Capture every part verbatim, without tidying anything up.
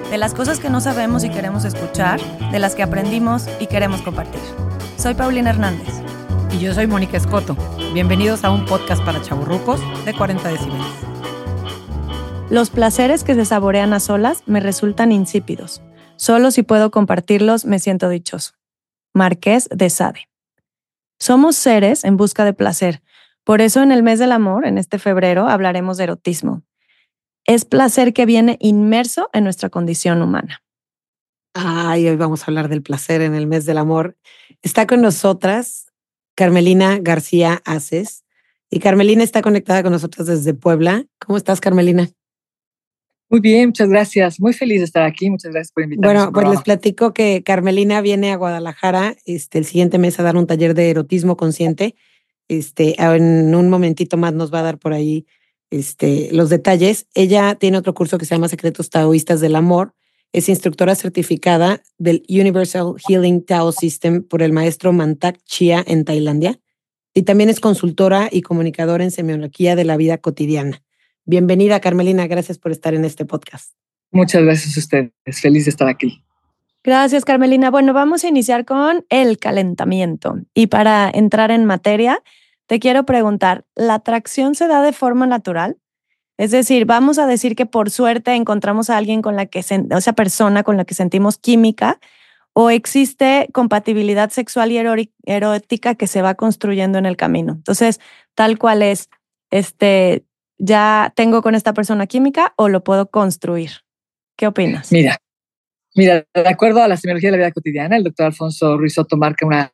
de las cosas que no sabemos y queremos escuchar, de las que aprendimos y queremos compartir. Soy Paulina Hernández. Y yo soy Mónica Escoto. Bienvenidos a un podcast para chavorrucos de cuarenta decibeles. Los placeres que se saborean a solas me resultan insípidos. Solo si puedo compartirlos me siento dichoso. Marqués de Sade. Somos seres en busca de placer. Por eso en el mes del amor, en este febrero, hablaremos de erotismo. Es placer que viene inmerso en nuestra condición humana. Ay, hoy vamos a hablar del placer en el mes del amor. Está con nosotras Carmelina García Aces. Y Carmelina está conectada con nosotros desde Puebla. ¿Cómo estás, Carmelina? Muy bien, muchas gracias. Muy feliz de estar aquí. Muchas gracias por invitarme. Bueno, pues les platico que Carmelina viene a Guadalajara este, el siguiente mes a dar un taller de erotismo consciente. Este, en un momentito más nos va a dar por ahí este, los detalles. Ella tiene otro curso que se llama Secretos Taoístas del Amor. Es instructora certificada del Universal Healing Tao System por el maestro Mantak Chia en Tailandia. Y también es consultora y comunicadora en semiología de la vida cotidiana. Bienvenida, Carmelina. Gracias por estar en este podcast. Muchas gracias a ustedes. Feliz de estar aquí. Gracias, Carmelina. Bueno, vamos a iniciar con el calentamiento. Y para entrar en materia, te quiero preguntar, ¿la atracción se da de forma natural? Es decir, vamos a decir que por suerte encontramos a alguien con la que, se, o esa persona con la que sentimos química, o existe compatibilidad sexual y erótica que se va construyendo en el camino. Entonces, tal cual es, este, ya tengo con esta persona química o lo puedo construir. ¿Qué opinas? Mira, mira, de acuerdo a la semiología de la vida cotidiana, el doctor Alfonso Ruiz Soto marca una,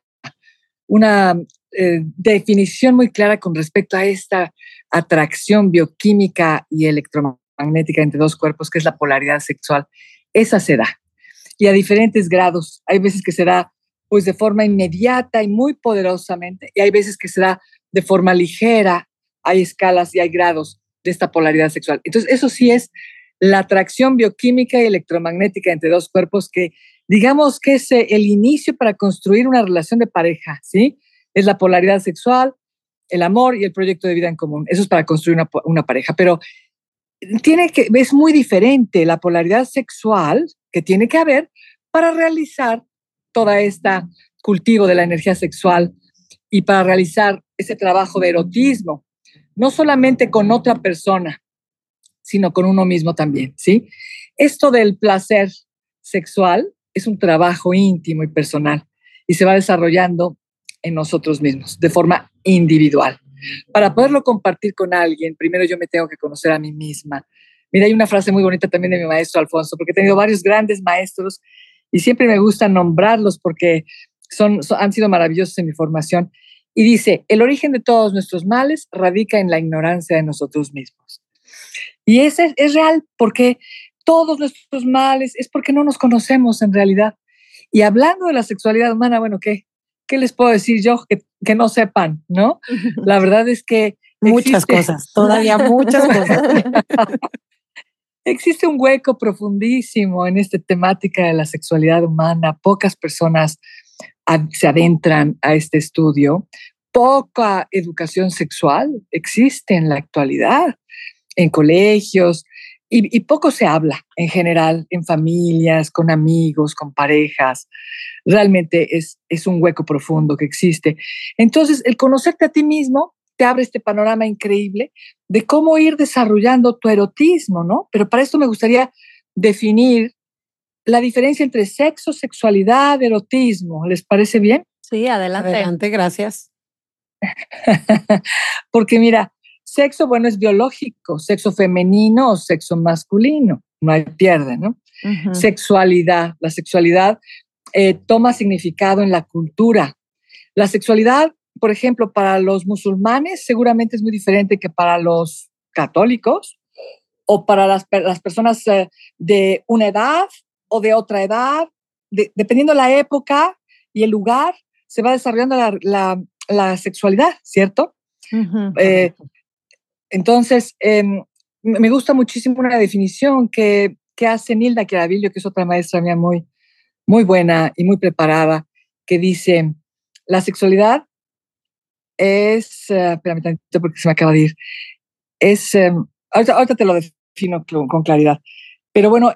una eh, definición muy clara con respecto a esta atracción bioquímica y electromagnética entre dos cuerpos, que es la polaridad sexual. Esa se da. Y a diferentes grados. Hay veces que se da pues, de forma inmediata y muy poderosamente, y hay veces que se da de forma ligera. Hay escalas y hay grados de esta polaridad sexual. Entonces, eso sí es la atracción bioquímica y electromagnética entre dos cuerpos que, digamos que es el inicio para construir una relación de pareja, ¿sí? Es la polaridad sexual, el amor y el proyecto de vida en común. Eso es para construir una, una pareja. Pero tiene que, es muy diferente la polaridad sexual que tiene que haber para realizar toda esta cultivo de la energía sexual y para realizar ese trabajo de erotismo, no solamente con otra persona, sino con uno mismo también, ¿sí? Esto del placer sexual es un trabajo íntimo y personal y se va desarrollando en nosotros mismos de forma individual. Para poderlo compartir con alguien, primero yo me tengo que conocer a mí misma. Mira, hay una frase muy bonita también de mi maestro Alfonso, porque he tenido varios grandes maestros y siempre me gusta nombrarlos porque son, son, han sido maravillosos en mi formación. Y dice, el origen de todos nuestros males radica en la ignorancia de nosotros mismos. Y ese es real, porque todos nuestros males es porque no nos conocemos en realidad. Y hablando de la sexualidad humana, bueno, ¿qué, qué les puedo decir yo que, que no sepan, no? La verdad es que muchas existe... cosas, todavía muchas cosas. Existe un hueco profundísimo en esta temática de la sexualidad humana. Pocas personas se adentran a este estudio. Poca educación sexual existe en la actualidad, en colegios, y, y poco se habla en general, en familias, con amigos, con parejas. Realmente es, es un hueco profundo que existe. Entonces, el conocerte a ti mismo te abre este panorama increíble de cómo ir desarrollando tu erotismo, ¿no? Pero para esto me gustaría definir la diferencia entre sexo, sexualidad, erotismo. ¿Les parece bien? Sí, adelante. Adelante, gracias. Porque mira, sexo, bueno, es biológico, sexo femenino o sexo masculino, no hay pierde, ¿no? Uh-huh. Sexualidad, la sexualidad eh, toma significado en la cultura. La sexualidad, por ejemplo, para los musulmanes seguramente es muy diferente que para los católicos o para las, las personas eh, de una edad o de otra edad, de, dependiendo de la época y el lugar, se va desarrollando la, la, la sexualidad, ¿cierto? Uh-huh. Eh, entonces, eh, me gusta muchísimo una definición que, que hace Nilda Chiaraviglio, que es otra maestra mía muy, muy buena y muy preparada, que dice, la sexualidad es, uh, espérame tantito porque se me acaba de ir, es, um, ahorita, ahorita te lo defino con, con claridad, pero bueno, es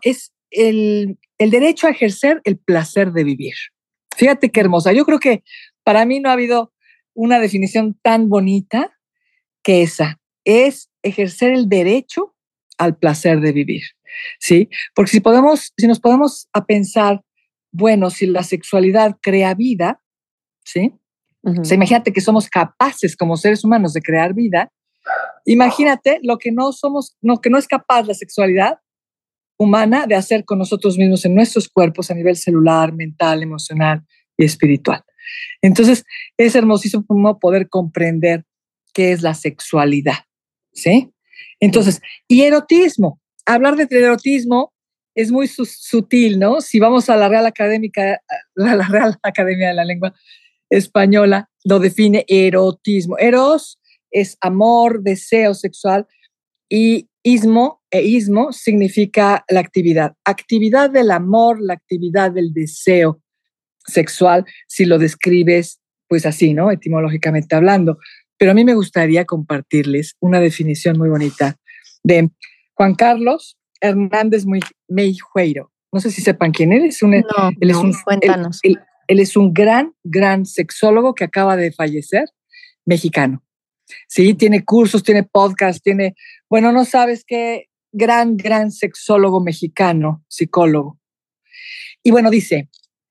el, el derecho a ejercer el placer de vivir. Fíjate qué hermosa. Yo creo que para mí no ha habido una definición tan bonita que esa. Es ejercer el derecho al placer de vivir, ¿sí? Porque si podemos, si nos podemos a pensar, bueno, si la sexualidad crea vida, ¿sí? Uh-huh. O sea, imagínate que somos capaces como seres humanos de crear vida. Imagínate lo que no somos, lo que no es capaz la sexualidad humana de hacer con nosotros mismos en nuestros cuerpos a nivel celular, mental, emocional y espiritual. Entonces, es hermosísimo poder comprender qué es la sexualidad, ¿sí? Entonces, y erotismo. Hablar de erotismo es muy su- sutil, ¿no? Si vamos a la Real Académica, la, la Real Academia de la Lengua Española, lo define erotismo. Eros es amor, deseo sexual, y ismo, e ismo significa la actividad. Actividad del amor, la actividad del deseo sexual, si lo describes, pues así, ¿no? Etimológicamente hablando. Pero a mí me gustaría compartirles una definición muy bonita de Juan Carlos Hernández Meijueiro. No sé si sepan quién él es. Un, no, él, no, es un, cuéntanos. Él, él, él es un gran, gran sexólogo que acaba de fallecer, mexicano. Sí, tiene cursos, tiene podcast, tiene, bueno, no sabes qué gran, gran sexólogo mexicano, psicólogo. Y bueno, dice,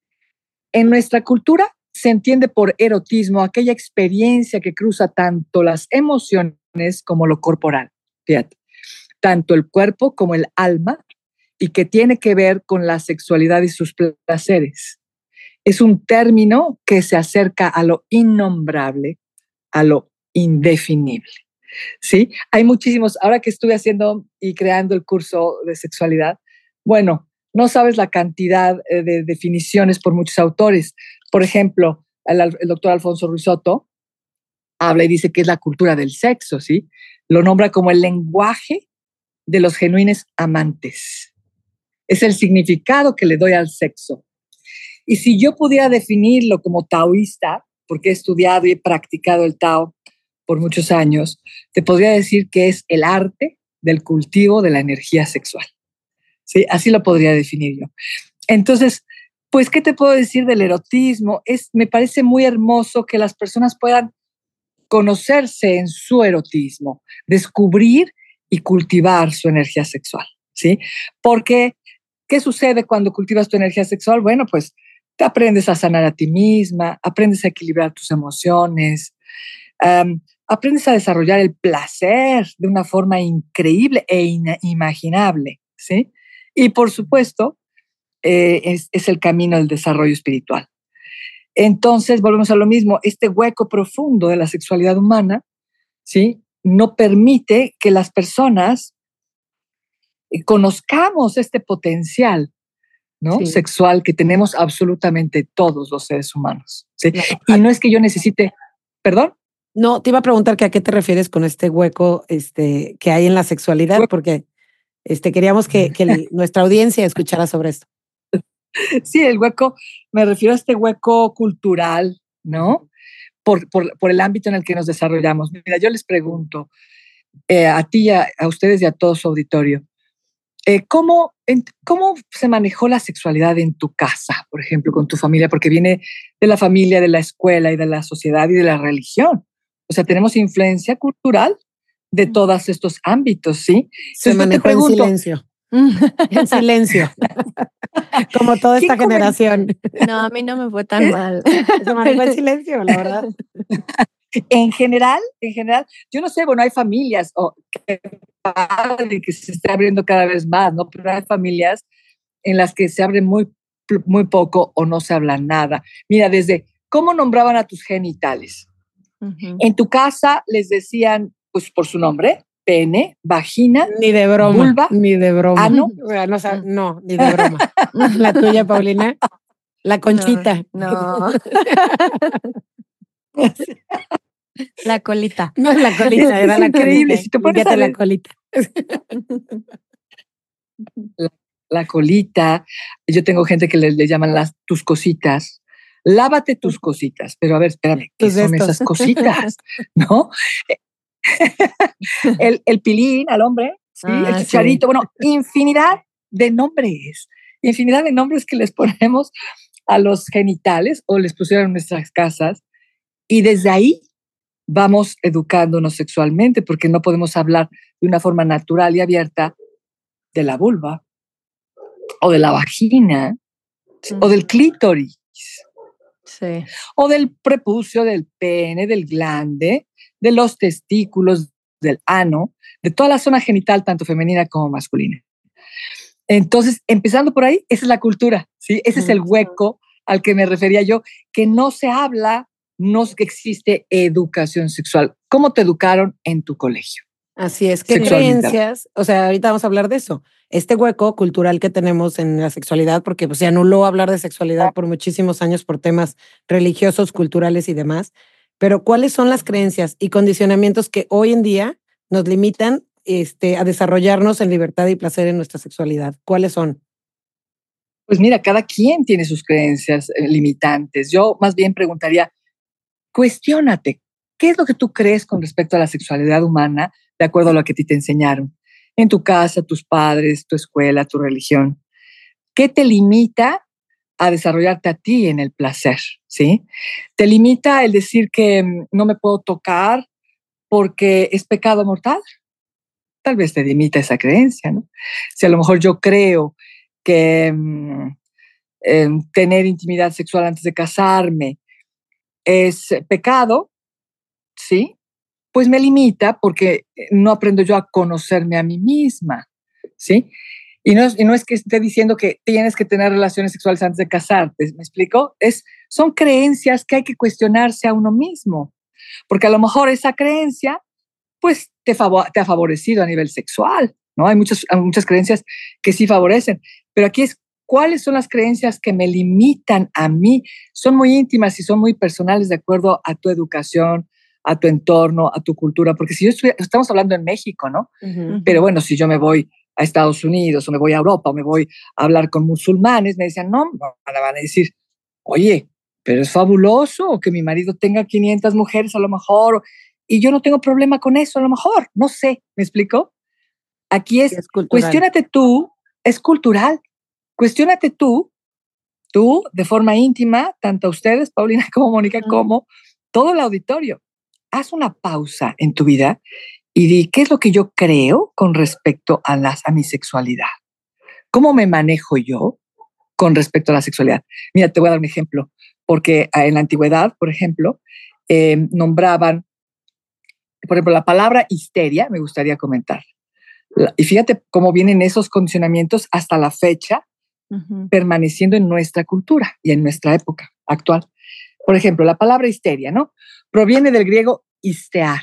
en nuestra cultura se entiende por erotismo aquella experiencia que cruza tanto las emociones como lo corporal, fíjate, tanto el cuerpo como el alma, y que tiene que ver con la sexualidad y sus placeres. Es un término que se acerca a lo innombrable, a lo indefinible. ¿Sí? Hay muchísimos, ahora que estuve haciendo y creando el curso de sexualidad, bueno, no sabes la cantidad de definiciones por muchos autores. Por ejemplo, el, el doctor Alfonso Ruizotto habla y dice que es la cultura del sexo, ¿sí? Lo nombra como el lenguaje de los genuinos amantes. Es el significado que le doy al sexo. Y si yo pudiera definirlo como taoísta, porque he estudiado y he practicado el Tao por muchos años, te podría decir que es el arte del cultivo de la energía sexual. ¿Sí? Así lo podría definir yo. Entonces, pues, ¿qué te puedo decir del erotismo? Es, me parece muy hermoso que las personas puedan conocerse en su erotismo, descubrir y cultivar su energía sexual, ¿sí? Porque, ¿qué sucede cuando cultivas tu energía sexual? Bueno, pues te aprendes a sanar a ti misma, aprendes a equilibrar tus emociones, um, aprendes a desarrollar el placer de una forma increíble e inimaginable, ¿sí? Y por supuesto, eh, es, es el camino del desarrollo espiritual. Entonces, volvemos a lo mismo, este hueco profundo de la sexualidad humana, ¿sí? No permite que las personas conozcamos este potencial, ¿no? Sí. Sexual que tenemos absolutamente todos los seres humanos, ¿sí? No. Y no es que yo necesite, ¿perdón? No, te iba a preguntar que a qué te refieres con este hueco este, que hay en la sexualidad, hueco. Porque este, queríamos que, que el, nuestra audiencia escuchara sobre esto. Sí, el hueco, me refiero a este hueco cultural, ¿no? Por, por, por el ámbito en el que nos desarrollamos. Mira, yo les pregunto eh, a ti, a, a ustedes y a todo su auditorio, eh, ¿cómo, en, ¿cómo se manejó la sexualidad en tu casa, por ejemplo, con tu familia? Porque viene de la familia, de la escuela y de la sociedad y de la religión. O sea, tenemos influencia cultural de todos estos ámbitos, ¿sí? Se Entonces, manejó pregunto, en silencio. En silencio. Como toda esta generación. No, a mí no me fue tan mal. Se manejó en silencio, la verdad. En general, en general, yo no sé, bueno, hay familias oh, que, que se está abriendo cada vez más, ¿no? Pero hay familias en las que se abre muy, muy poco o no se habla nada. Mira, desde cómo nombraban a tus genitales. Uh-huh. En tu casa les decían, pues por su nombre, pene, vagina, ni de broma, vulva, ni de broma. ano. No, no, no, ni de broma. La tuya, Paulina, la Conchita. No. no. La colita. No es la colita, era es la increíble. colita. Si te pones a la colita. La, la colita. Yo tengo gente que le, le llaman las tus cositas. Lávate tus cositas. Pero a ver, espérame, ¿qué son estos? Esas cositas? ¿No? el, el pilín al hombre, ¿sí? Ah, el chicharito, sí. Bueno, infinidad de nombres, infinidad de nombres que les ponemos a los genitales o les pusieron en nuestras casas, y desde ahí vamos educándonos sexualmente, porque no podemos hablar de una forma natural y abierta de la vulva o de la vagina mm. o del clítoris. Sí. O del prepucio, del pene, del glande, de los testículos, del ano, de toda la zona genital, tanto femenina como masculina. Entonces, empezando por ahí, esa es la cultura, ¿sí? Ese es el hueco al que me refería yo, que no se habla, no existe educación sexual. ¿Cómo te educaron en tu colegio? Así es, ¿qué creencias? O sea, ahorita vamos a hablar de eso. Este hueco cultural que tenemos en la sexualidad, porque pues, se anuló hablar de sexualidad por muchísimos años por temas religiosos, culturales y demás. Pero ¿cuáles son las creencias y condicionamientos que hoy en día nos limitan este, a desarrollarnos en libertad y placer en nuestra sexualidad? ¿Cuáles son? Pues mira, cada quien tiene sus creencias eh, limitantes. Yo más bien preguntaría, cuestiónate, ¿qué es lo que tú crees con respecto a la sexualidad humana de acuerdo a lo que a ti te enseñaron? En tu casa, tus padres, tu escuela, tu religión. ¿Qué te limita a desarrollarte a ti en el placer? ¿Sí? ¿Te limita el decir que no me puedo tocar porque es pecado mortal? Tal vez te limita esa creencia, ¿no? Si a lo mejor yo creo que um, eh, tener intimidad sexual antes de casarme es pecado, ¿sí? Pues me limita porque no aprendo yo a conocerme a mí misma, ¿sí? Y no, y no es que esté diciendo que tienes que tener relaciones sexuales antes de casarte, ¿me explico? Es, son creencias que hay que cuestionarse a uno mismo, porque a lo mejor esa creencia, pues, te, favor, te ha favorecido a nivel sexual, ¿no? Hay muchas, hay muchas creencias que sí favorecen, pero aquí es, ¿cuáles son las creencias que me limitan a mí? Son muy íntimas y son muy personales de acuerdo a tu educación, a tu entorno, a tu cultura, porque si yo estoy, estamos hablando en México, ¿no? Uh-huh. Pero bueno, si yo me voy a Estados Unidos o me voy a Europa o me voy a hablar con musulmanes, me decían, no, van a decir, oye, pero es fabuloso que mi marido tenga quinientas mujeres a lo mejor, y yo no tengo problema con eso a lo mejor, no sé, ¿me explico? Aquí es, es cuestiónate tú, es cultural, cuestiónate tú, tú de forma íntima, tanto ustedes, Paulina como Mónica, uh-huh. como todo el auditorio. Haz una pausa en tu vida y di, ¿qué es lo que yo creo con respecto a, las, a mi sexualidad? ¿Cómo me manejo yo con respecto a la sexualidad? Mira, te voy a dar un ejemplo, porque en la antigüedad, por ejemplo, eh, nombraban, por ejemplo, la palabra histeria, me gustaría comentar. Y fíjate cómo vienen esos condicionamientos hasta la fecha, uh-huh. permaneciendo en nuestra cultura y en nuestra época actual. Por ejemplo, la palabra histeria, ¿no? Proviene del griego histear.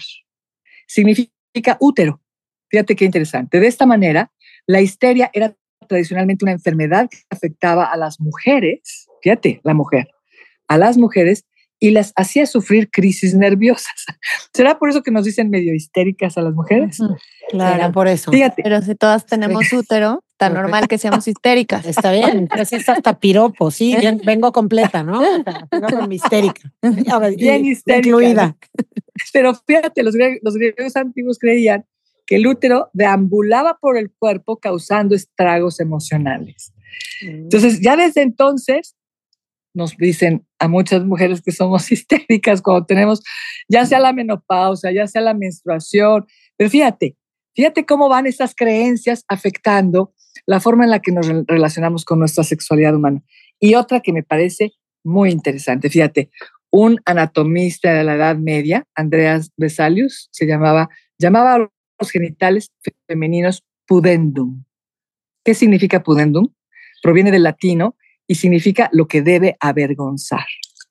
Significa útero. Fíjate qué interesante. De esta manera, la histeria era tradicionalmente una enfermedad que afectaba a las mujeres, fíjate, la mujer, a las mujeres y las hacía sufrir crisis nerviosas. ¿Será por eso que nos dicen medio histéricas a las mujeres? Uh-huh. Claro, Era por eso. Fíjate. Pero si todas tenemos útero, tan normal que seamos histéricas. Está bien, así es hasta piropo, sí, bien, vengo completa, ¿no? Vengo con mi histérica. Bien histérica. Incluida. Pero fíjate, los griegos, los griegos antiguos creían que el útero deambulaba por el cuerpo causando estragos emocionales. Entonces, ya desde entonces, nos dicen a muchas mujeres que somos histéricas cuando tenemos ya sea la menopausia, ya sea la menstruación, pero fíjate, fíjate cómo van esas creencias afectando la forma en la que nos relacionamos con nuestra sexualidad humana. Y otra que me parece muy interesante, fíjate, un anatomista de la Edad Media, Andreas Vesalius, se llamaba, llamaba a los genitales femeninos pudendum. ¿Qué significa pudendum? Proviene del latino y significa lo que debe avergonzar.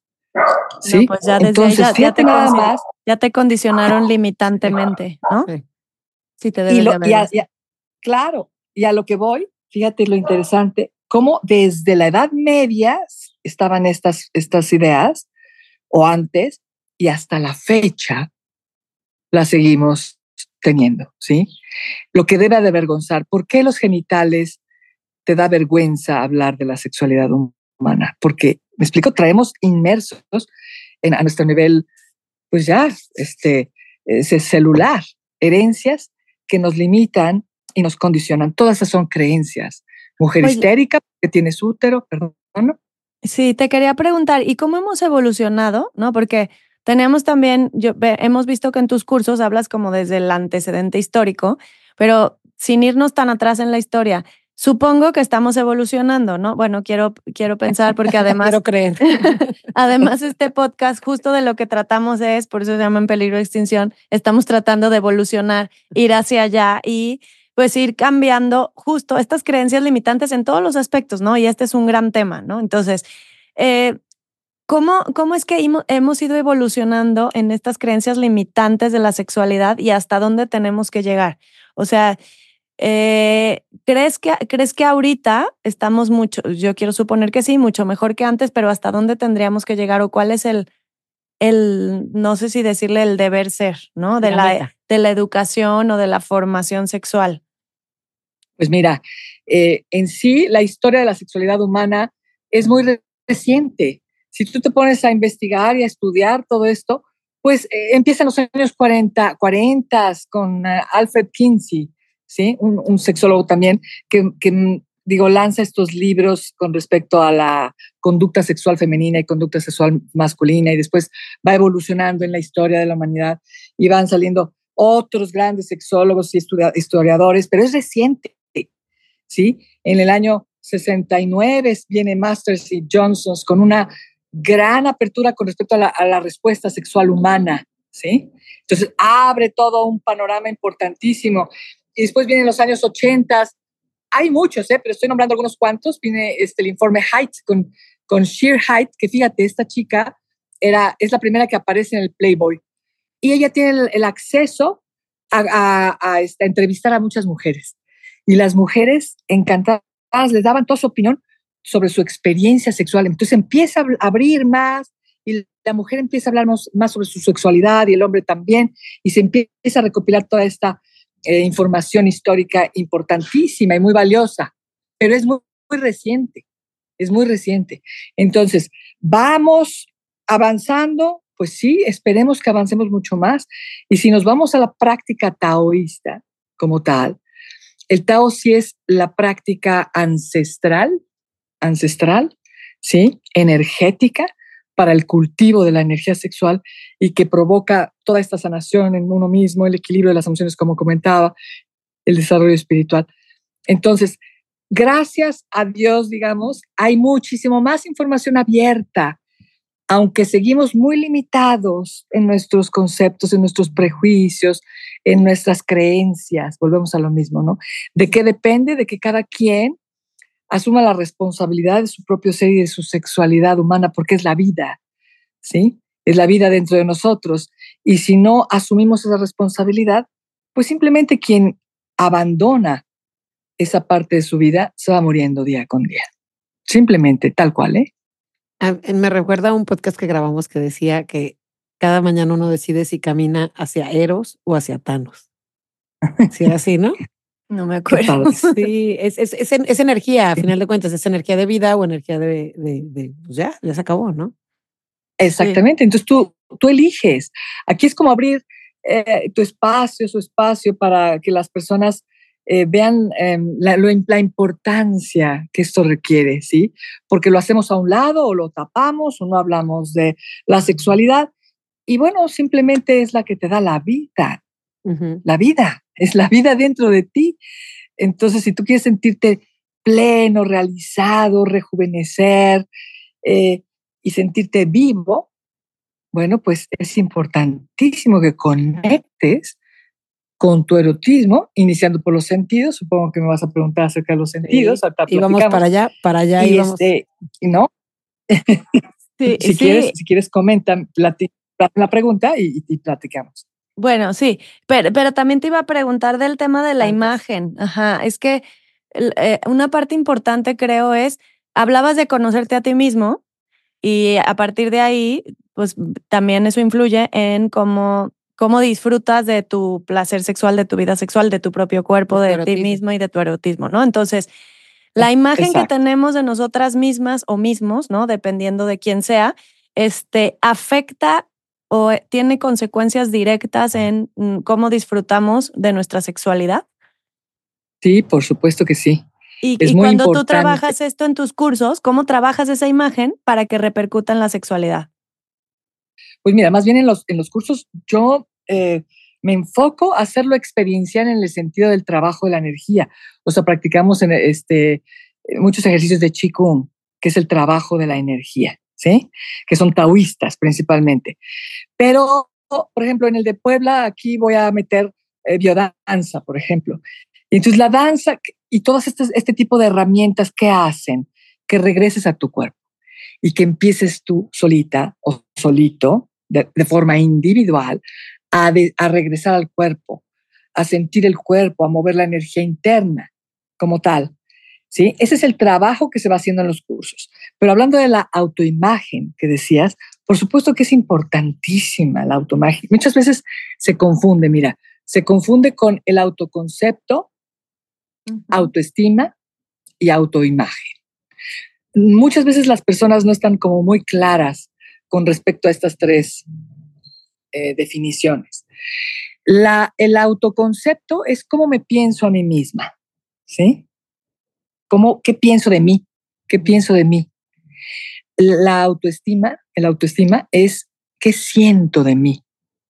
¿Sí? No, pues ya desde Entonces, ya, ya, te nada más, ya te condicionaron limitantemente, ¿no? Sí, sí te debes y lo, de avergonzar. Y a, y a, claro, y a lo que voy, fíjate lo interesante, cómo desde la Edad Media estaban estas, estas ideas, o antes, y hasta la fecha las seguimos teniendo, ¿sí? Lo que debe de avergonzar. ¿Por qué los genitales te da vergüenza hablar de la sexualidad humana? Porque, me explico, traemos inmersos en, a nuestro nivel, pues ya, este, ese celular, herencias que nos limitan y nos condicionan. Todas esas son creencias, mujer Oye, histérica, que tienes útero, perdón, ¿no? Sí, te quería preguntar, ¿y cómo hemos evolucionado? ¿No? Porque teníamos también, yo, ve, hemos visto que en tus cursos hablas como desde el antecedente histórico, pero sin irnos tan atrás en la historia. Supongo que estamos evolucionando, ¿no? Bueno, quiero, quiero pensar porque además, quiero creer. además este podcast justo de lo que tratamos es, por eso se llama En Peligro de Extinción, estamos tratando de evolucionar, ir hacia allá y pues ir cambiando justo estas creencias limitantes en todos los aspectos, ¿no? Y este es un gran tema, ¿no? Entonces, eh, ¿cómo, ¿cómo es que hemos, hemos ido evolucionando en estas creencias limitantes de la sexualidad y hasta dónde tenemos que llegar? O sea, eh, ¿crees que, ¿crees que ahorita estamos mucho, yo quiero suponer que sí, mucho mejor que antes, pero hasta dónde tendríamos que llegar o cuál es el, el no sé si decirle el deber ser, ¿no? De La la, meta. de la educación o de la formación sexual. Pues mira, eh, en sí la historia de la sexualidad humana es muy reciente. Si tú te pones a investigar y a estudiar todo esto, pues eh, empieza en los años cuarenta, cuarenta con uh, Alfred Kinsey, ¿sí? Un, un sexólogo también que, que, digo, lanza estos libros con respecto a la conducta sexual femenina y conducta sexual masculina, y después va evolucionando en la historia de la humanidad y van saliendo otros grandes sexólogos y historiadores, pero es reciente. ¿Sí? En el año sesenta y nueve viene Masters y Johnson con una gran apertura con respecto a la, a la respuesta sexual humana, ¿sí? Entonces abre todo un panorama importantísimo. Y después vienen los años ochenta, hay muchos, ¿eh? Pero estoy nombrando algunos cuantos. Viene este, el informe Haidt con, con Sheer Haidt, que fíjate, esta chica era, es la primera que aparece en el Playboy. Y ella tiene el, el acceso a, a, a, este, a entrevistar a muchas mujeres. Y las mujeres encantadas les daban toda su opinión sobre su experiencia sexual. Entonces empieza a abrir más y la mujer empieza a hablar más, más sobre su sexualidad y el hombre también. Y se empieza a recopilar toda esta eh, información histórica importantísima y muy valiosa. Pero es muy, muy reciente, es muy reciente. Entonces, vamos avanzando, pues sí, esperemos que avancemos mucho más. Y si nos vamos a la práctica taoísta como tal, el Tao sí es la práctica ancestral, ancestral, ¿sí? Energética para el cultivo de la energía sexual y que provoca toda esta sanación en uno mismo, el equilibrio de las emociones, como comentaba, el desarrollo espiritual. Entonces, gracias a Dios, digamos, hay muchísimo más información abierta, aunque seguimos muy limitados en nuestros conceptos, en nuestros prejuicios, en nuestras creencias, volvemos a lo mismo, ¿no? ¿De qué depende? De que cada quien asuma la responsabilidad de su propio ser y de su sexualidad humana, porque es la vida, ¿sí? Es la vida dentro de nosotros. Y si no asumimos esa responsabilidad, pues simplemente quien abandona esa parte de su vida se va muriendo día con día. Simplemente, tal cual, ¿eh? Me recuerda a un podcast que grabamos que decía que cada mañana uno decide si camina hacia Eros o hacia Thanos. Sí, era así, ¿no? No me acuerdo. Sí, es, es, es, es energía, a final de cuentas, es energía de vida o energía de, de, de pues ya, ya se acabó, ¿no? Exactamente, sí. Entonces tú, tú eliges. Aquí es como abrir eh, tu espacio, su espacio para que las personas eh, vean eh, la, la importancia que esto requiere, ¿sí? Porque lo hacemos a un lado o lo tapamos o no hablamos de la sexualidad. Y bueno, simplemente es la que te da la vida. Uh-huh. La vida, es la vida dentro de ti. Entonces, si tú quieres sentirte pleno, realizado, rejuvenecer eh, y sentirte vivo, bueno, pues es importantísimo que conectes con tu erotismo, iniciando por los sentidos. Supongo que me vas a preguntar acerca de los sentidos. Sí, y vamos para allá, para allá y íbamos. Este, ¿no? Sí, si, sí. Quieres, si quieres, comenta la pregunta y, y platicamos. Bueno, sí, pero, pero también te iba a preguntar del tema de la Antes. imagen. Ajá, es que eh, una parte importante creo es, hablabas de conocerte a ti mismo y a partir de ahí, pues también eso influye en cómo, cómo disfrutas de tu placer sexual, de tu vida sexual, de tu propio cuerpo, de, de ti mismo y de tu erotismo, ¿no? Entonces, la imagen Exacto. que tenemos de nosotras mismas o mismos, ¿no? Dependiendo de quién sea, este, afecta o tiene consecuencias directas en cómo disfrutamos de nuestra sexualidad. Sí, por supuesto que sí. Y, es y muy cuando tú importante. trabajas esto en tus cursos, ¿cómo trabajas esa imagen para que repercuta en la sexualidad? Pues mira, más bien en los, en los cursos yo eh, me enfoco a hacerlo experiencial en el sentido del trabajo de la energía. O sea, practicamos en este, muchos ejercicios de Qigong, que es el trabajo de la energía, ¿sí? Que son taoístas principalmente. Pero, por ejemplo, en el de Puebla, aquí voy a meter eh, biodanza, por ejemplo. Y entonces la danza y todas estas, este tipo de herramientas, ¿qué hacen? Que regreses a tu cuerpo y que empieces tú solita o solito, de, de forma individual, a, de, a regresar al cuerpo, a sentir el cuerpo, a mover la energía interna como tal. ¿Sí? Ese es el trabajo que se va haciendo en los cursos. Pero hablando de la autoimagen que decías, por supuesto que es importantísima la autoimagen. Muchas veces se confunde, mira, se confunde con el autoconcepto, uh-huh. autoestima y autoimagen. Muchas veces las personas no están como muy claras con respecto a estas tres eh, definiciones. La, el autoconcepto es cómo me pienso a mí misma, ¿sí? ¿Cómo, ¿Qué pienso de mí? ¿Qué pienso de mí? La autoestima, el autoestima es qué siento de mí.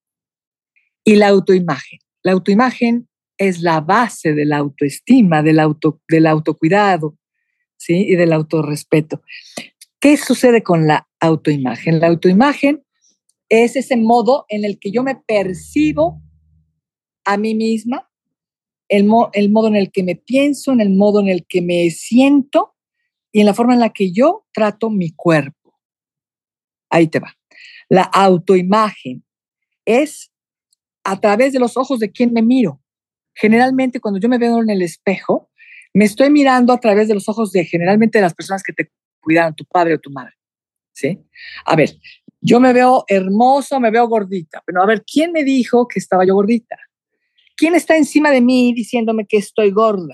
Y la autoimagen. La autoimagen es la base de la autoestima, del, auto, del autocuidado, ¿sí? Y del autorrespeto. ¿Qué sucede con la autoimagen? La autoimagen es ese modo en el que yo me percibo a mí misma, el, mo, el modo en el que me pienso, en el modo en el que me siento y en la forma en la que yo trato mi cuerpo. Ahí te va. La autoimagen es a través de los ojos de quien me miro. Generalmente cuando yo me veo en el espejo, me estoy mirando a través de los ojos de generalmente de las personas que te cuidaron, tu padre o tu madre. ¿Sí? A ver, yo me veo hermosa, me veo gordita, pero a ver, ¿quién me dijo que estaba yo gordita? ¿Quién está encima de mí diciéndome que estoy gorda?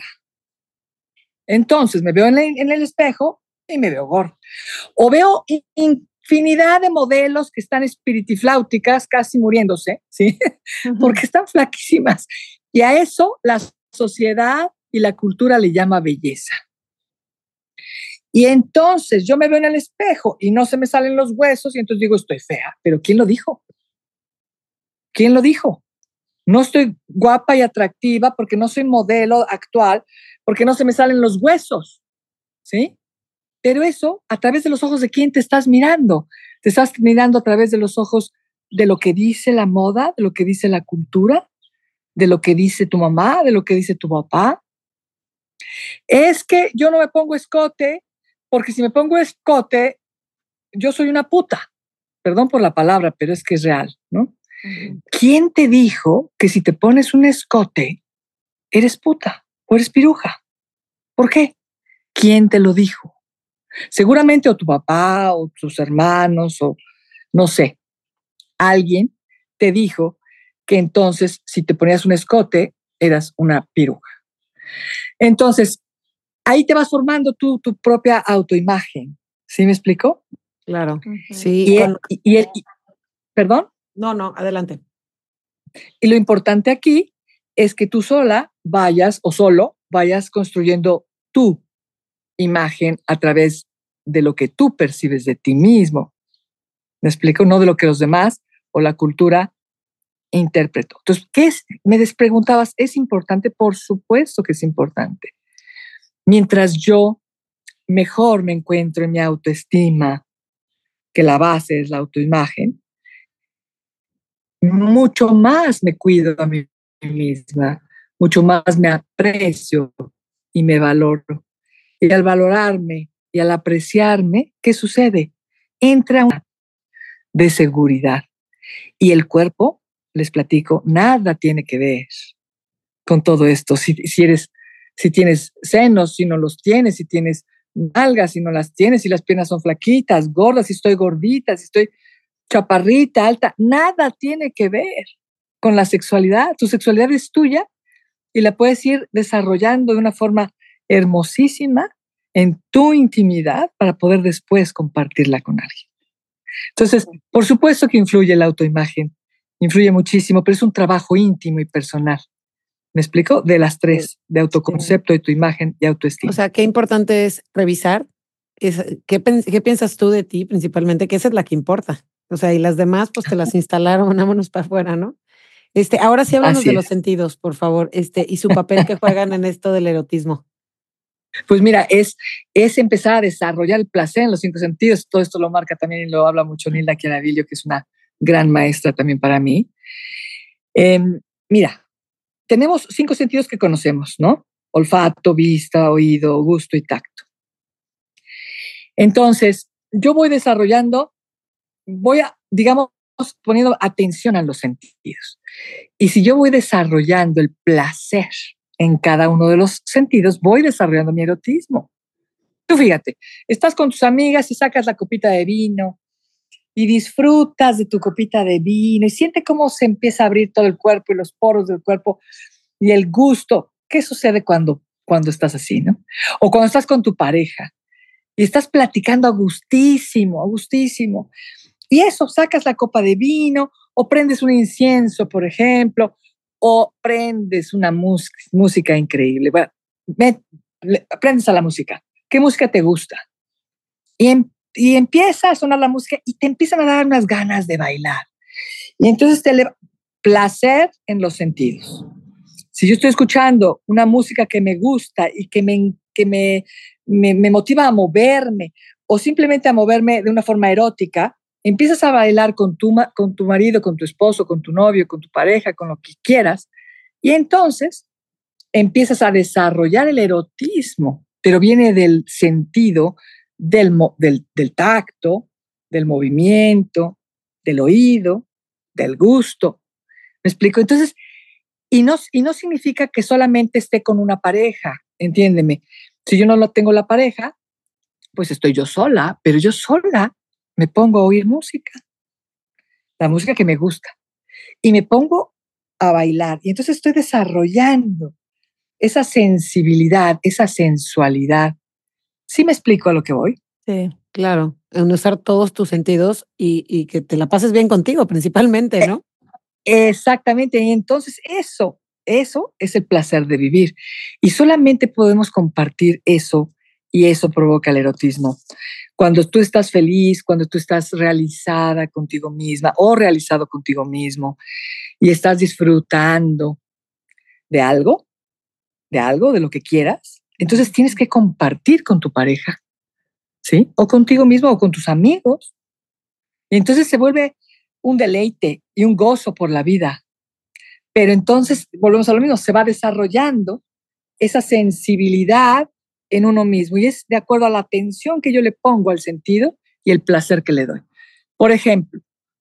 Entonces me veo en, la, en el espejo y me veo gorda. O veo infinidad de modelos que están espiritifláuticas, casi muriéndose, ¿sí? Uh-huh. Porque están flaquísimas. Y a eso la sociedad y la cultura le llama belleza. Y entonces yo me veo en el espejo y no se me salen los huesos y entonces digo, estoy fea. ¿Pero quién lo dijo? ¿Quién lo dijo? No estoy guapa y atractiva porque no soy modelo actual, porque no se me salen los huesos, ¿sí? Pero eso, a través de los ojos de quién te estás mirando. Te estás mirando a través de los ojos de lo que dice la moda, de lo que dice la cultura, de lo que dice tu mamá, de lo que dice tu papá. Es que yo no me pongo escote porque si me pongo escote, yo soy una puta. Perdón por la palabra, pero es que es real, ¿no? Uh-huh. ¿Quién te dijo que si te pones un escote, eres puta o eres piruja? ¿Por qué? ¿Quién te lo dijo? Seguramente o tu papá o tus hermanos o no sé, alguien te dijo que entonces si te ponías un escote, eras una piruja. Entonces, ahí te vas formando tú tu propia autoimagen. ¿Sí me explico? Claro, uh-huh. sí. Y, con... y, y, y, ¿Perdón? No, no, adelante. Y lo importante aquí es que tú sola vayas o solo vayas construyendo tu imagen a través de lo que tú percibes de ti mismo. ¿Me explico? No de lo que los demás o la cultura interpretó. Entonces, ¿qué es? Me despreguntabas, ¿es importante? Por supuesto que es importante. Mientras yo mejor me encuentro en mi autoestima, que la base es la autoimagen, mucho más me cuido a mí misma, mucho más me aprecio y me valoro. Y al valorarme y al apreciarme, ¿qué sucede? Entra una de seguridad. Y el cuerpo, les platico, nada tiene que ver con todo esto. Si, si eres, si tienes senos, si no los tienes, si tienes nalgas, si no las tienes, si las piernas son flaquitas, gordas, si estoy gordita, si estoy chaparrita, alta, nada tiene que ver con la sexualidad. Tu sexualidad es tuya y la puedes ir desarrollando de una forma hermosísima en tu intimidad para poder después compartirla con alguien. Entonces, por supuesto que influye la autoimagen, influye muchísimo, pero es un trabajo íntimo y personal. ¿Me explico? De las tres, de autoconcepto, de tu imagen y autoestima. O sea, qué importante es revisar. Es, ¿qué, ¿Qué piensas tú de ti principalmente? Que esa es la que importa. O sea, y las demás, pues te las instalaron, vámonos para afuera, ¿no? Este, ahora sí háblanos Así de es. los sentidos, por favor, este, y su papel que juegan en esto del erotismo. Pues mira, es, es empezar a desarrollar el placer en los cinco sentidos. Todo esto lo marca también y lo habla mucho Nilda Chiaraviglio, que es una gran maestra también para mí. Eh, mira, tenemos cinco sentidos que conocemos, ¿no? Olfato, vista, oído, gusto y tacto. Entonces, yo voy desarrollando, voy a, digamos, poniendo atención a los sentidos. Y si yo voy desarrollando el placer en cada uno de los sentidos, voy desarrollando mi erotismo. Tú fíjate, estás con tus amigas y sacas la copita de vino y disfrutas de tu copita de vino y siente cómo se empieza a abrir todo el cuerpo y los poros del cuerpo y el gusto. ¿Qué sucede cuando, cuando estás así, no? O cuando estás con tu pareja y estás platicando a gustísimo, a gustísimo. Y eso, sacas la copa de vino o prendes un incienso, por ejemplo, o prendes una música increíble. Bueno, me, le, prendes a la música. ¿Qué música te gusta? Y, em, y empieza a sonar la música y te empiezan a dar unas ganas de bailar. Y entonces te le placer en los sentidos. Si yo estoy escuchando una música que me gusta y que me, que me, me, me motiva a moverme o simplemente a moverme de una forma erótica, empiezas a bailar con tu, con tu marido, con tu esposo, con tu novio, con tu pareja, con lo que quieras. Y entonces empiezas a desarrollar el erotismo, pero viene del sentido del, del, del tacto, del movimiento, del oído, del gusto. ¿Me explico? Entonces, y no, y no significa que solamente esté con una pareja, entiéndeme. Si yo no lo tengo la pareja, pues estoy yo sola, pero yo sola me pongo a oír música, la música que me gusta, y me pongo a bailar. Y entonces estoy desarrollando esa sensibilidad, esa sensualidad. ¿Sí me explico a lo que voy? Sí, claro. En usar todos tus sentidos y, y que te la pases bien contigo, principalmente, ¿no? Exactamente. Y entonces eso, eso es el placer de vivir. Y solamente podemos compartir eso y eso provoca el erotismo. Cuando tú estás feliz, cuando tú estás realizada contigo misma o realizado contigo mismo y estás disfrutando de algo, de algo, de lo que quieras, entonces tienes que compartir con tu pareja, ¿sí? O contigo mismo o con tus amigos. Y entonces se vuelve un deleite y un gozo por la vida. Pero entonces, volvemos a lo mismo, se va desarrollando esa sensibilidad en uno mismo y es de acuerdo a la atención que yo le pongo al sentido y el placer que le doy. Por ejemplo,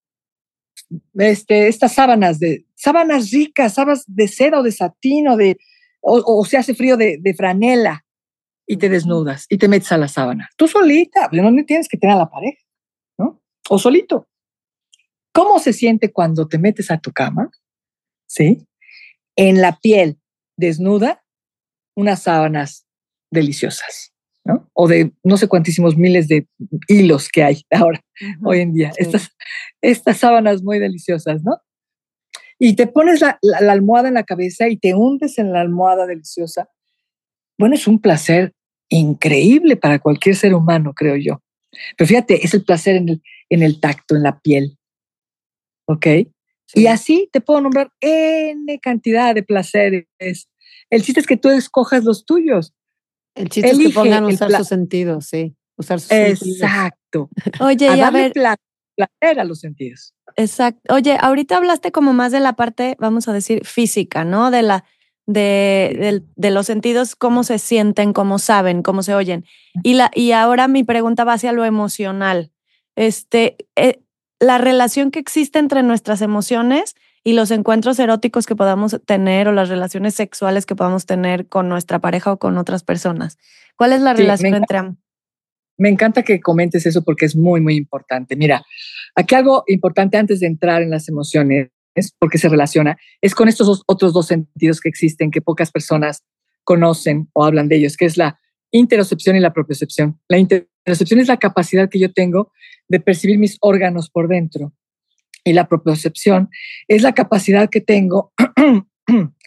este, estas sábanas, de, sábanas ricas, sábanas de seda o de satín o, de, o, o se hace frío de, de franela y te desnudas y te metes a la sábana. Tú solita, pues no tienes que tener a la pareja, ¿no? O solito. ¿Cómo se siente cuando te metes a tu cama? ¿Sí? En la piel desnuda, unas sábanas deliciosas, ¿no? O de no sé cuantísimos miles de hilos que hay ahora, uh-huh, hoy en día. Sí. Estas, estas sábanas muy deliciosas, ¿no? Y te pones la, la, la almohada en la cabeza y te hundes en la almohada deliciosa. Bueno, es un placer increíble para cualquier ser humano, creo yo. Pero fíjate, es el placer en el, en el tacto, en la piel. ¿Ok? Sí. Y así te puedo nombrar N cantidad de placeres. El chiste es que tú escojas los tuyos. El chiste Elige es que pongan a usar sus sentidos, sí. Usar sus Exacto. Sentidos. Oye, a y darle a ver, placer a los sentidos. Exacto. Oye, ahorita hablaste como más de la parte, vamos a decir, física, ¿no? De la, de, de, de los sentidos, cómo se sienten, cómo saben, cómo se oyen. Y, la, y ahora mi pregunta va hacia lo emocional. Este, eh, la relación que existe entre nuestras emociones y los encuentros eróticos que podamos tener o las relaciones sexuales que podamos tener con nuestra pareja o con otras personas. ¿Cuál es la sí, relación entre ambos? Me encanta que comentes eso porque es muy, muy importante. Mira, aquí algo importante antes de entrar en las emociones, porque se relaciona, es con estos dos, otros dos sentidos que existen que pocas personas conocen o hablan de ellos, que es la interocepción y la propiocepción. La interocepción es la capacidad que yo tengo de percibir mis órganos por dentro y la propiocepción es la capacidad que tengo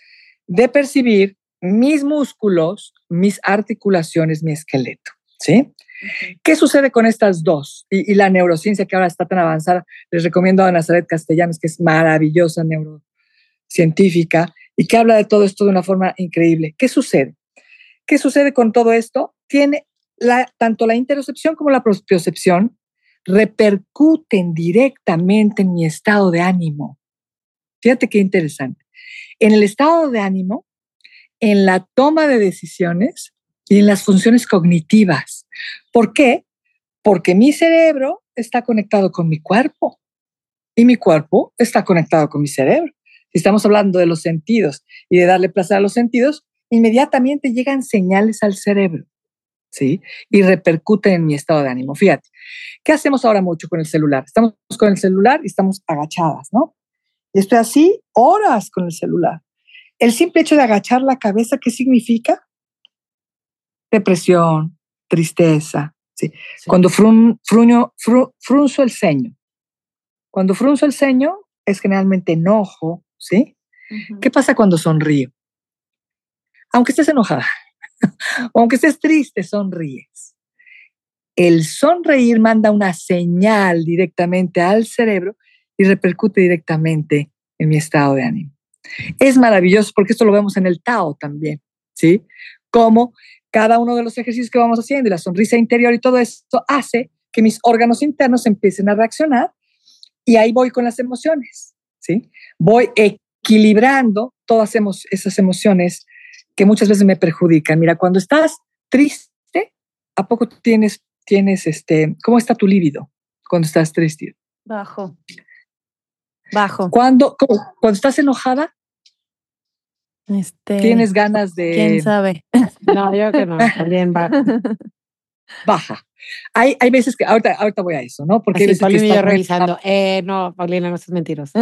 de percibir mis músculos, mis articulaciones, mi esqueleto, ¿sí? Uh-huh. ¿Qué sucede con estas dos? Y, y la neurociencia que ahora está tan avanzada, les recomiendo a Nazaret Castellanos, que es maravillosa neurocientífica y que habla de todo esto de una forma increíble. ¿Qué sucede? ¿Qué sucede con todo esto? Tiene la, tanto la interocepción como la propiocepción repercuten directamente en mi estado de ánimo. Fíjate qué interesante. En el estado de ánimo, en la toma de decisiones y en las funciones cognitivas. ¿Por qué? Porque mi cerebro está conectado con mi cuerpo y mi cuerpo está conectado con mi cerebro. Si estamos hablando de los sentidos y de darle placer a los sentidos, inmediatamente llegan señales al cerebro, ¿sí? Y repercuten en mi estado de ánimo. Fíjate, ¿qué hacemos ahora mucho con el celular? Estamos con el celular y estamos agachadas, ¿no? Y estoy así horas con el celular. El simple hecho de agachar la cabeza, ¿qué significa? Depresión, tristeza, ¿sí? Sí. Cuando frun, fruño, fru, frunzo el ceño. Cuando frunzo el ceño es generalmente enojo, ¿sí? Uh-huh. ¿Qué pasa cuando sonrío? Aunque estés enojada, aunque estés triste, sonríes. El sonreír manda una señal directamente al cerebro y repercute directamente en mi estado de ánimo. Es maravilloso porque esto lo vemos en el Tao también, ¿sí? Como cada uno de los ejercicios que vamos haciendo y la sonrisa interior y todo esto hace que mis órganos internos empiecen a reaccionar y ahí voy con las emociones, ¿sí? Voy equilibrando todas esas emociones que muchas veces me perjudican. Mira, cuando estás triste, ¿a poco tienes, tienes este, cómo está tu líbido cuando estás triste? Bajo. Bajo. Cuando, cuando estás enojada, este, tienes ganas de... ¿Quién sabe? No, yo que no, también baja. Baja. Hay, hay veces que, ahorita, ahorita voy a eso, ¿no? Porque Así, hay veces Paulina que y yo estás revisando. Eh, no, Paulina, no seas mentirosa.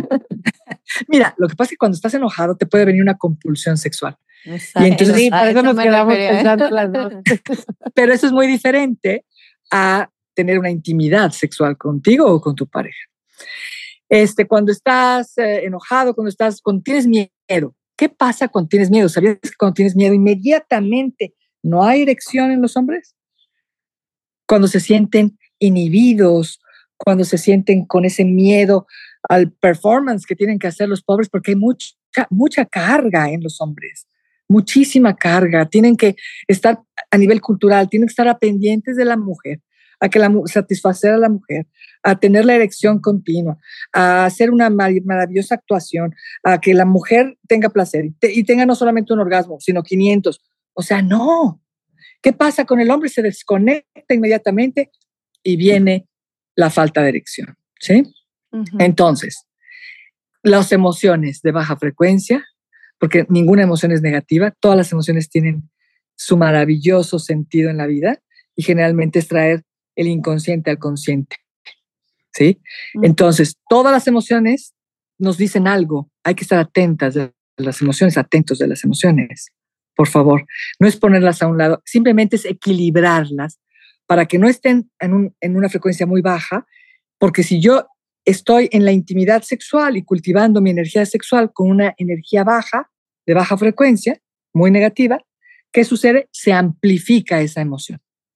Mira, lo que pasa es que cuando estás enojado te puede venir una compulsión sexual. Exacto. Y entonces, sí, por eso nos quedamos refería, pensando ¿eh? las dos. Pero eso es muy diferente a tener una intimidad sexual contigo o con tu pareja. Este, cuando estás eh, enojado, cuando estás, cuando tienes miedo. ¿Qué pasa cuando tienes miedo? ¿Sabías que cuando tienes miedo inmediatamente no hay erección en los hombres? Cuando se sienten inhibidos, cuando se sienten con ese miedo al performance que tienen que hacer los pobres, porque hay mucha, mucha carga en los hombres, muchísima carga. Tienen que estar a nivel cultural, tienen que estar pendientes de la mujer, a que la, satisfacer a la mujer, a tener la erección continua, a hacer una mar- maravillosa actuación, a que la mujer tenga placer y, te, y tenga no solamente un orgasmo, sino quinientos. O sea, no. ¿Qué pasa con el hombre? Se desconecta inmediatamente y viene la falta de erección, ¿sí? Uh-huh. Entonces, las emociones de baja frecuencia, porque ninguna emoción es negativa, todas las emociones tienen su maravilloso sentido en la vida y generalmente es traer el inconsciente al consciente, ¿sí? Uh-huh. Entonces, todas las emociones nos dicen algo, hay que estar atentas de las emociones, atentos de las emociones. Por favor, no es ponerlas a un lado, simplemente es equilibrarlas para que no estén en, un, en una frecuencia muy baja, porque si yo estoy en la intimidad sexual y cultivando mi energía sexual con una energía baja, de baja frecuencia, muy negativa, ¿qué sucede? Se amplifica esa emoción.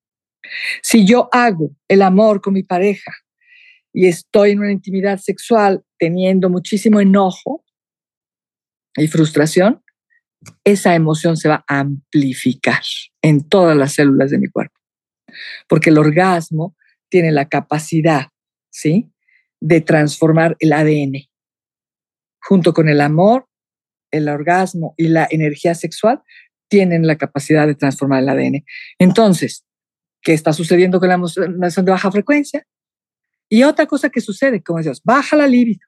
Si yo hago el amor con mi pareja y estoy en una intimidad sexual teniendo muchísimo enojo y frustración, esa emoción se va a amplificar en todas las células de mi cuerpo. Porque el orgasmo tiene la capacidad, ¿sí?, de transformar el A D N. Junto con el amor, el orgasmo y la energía sexual tienen la capacidad de transformar el A D N. Entonces, ¿qué está sucediendo con la emoción de baja frecuencia? Y otra cosa que sucede, como decíamos, baja la libido.